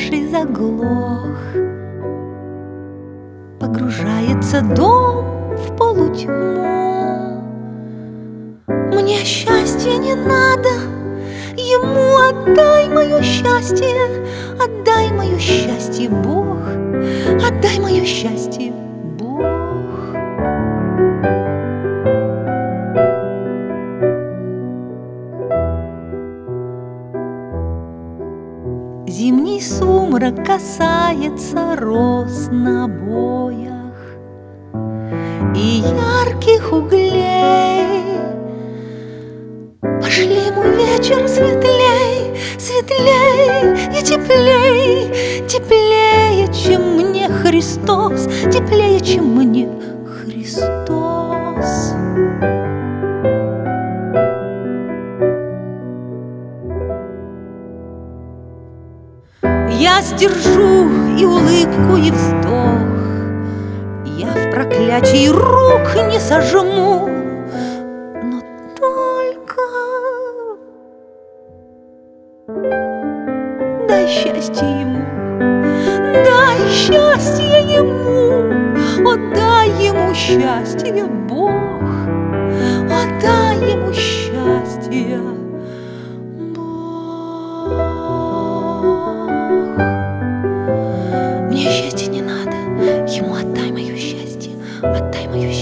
уставший заглох. Погружается дом в полутьму. Мне счастья не надо, ему отдай мое счастье, отдай мое счастье, Бог, отдай мое счастье, Бог. Зимний сумрак касается роз на обоях и ярких углей. Пошли ему вечер светлей, светлей и теплей, теплее, чем мне Христос, теплее, чем мне Христос. Я сдержу и улыбку, и вздох, я в проклятии рук не сожму, но только дай счастье ему, дай счастье ему, отдай ему счастье, Бог, отдай ему счастье, мне счастья не надо, ему отдай мое счастье, отдай мое счастье.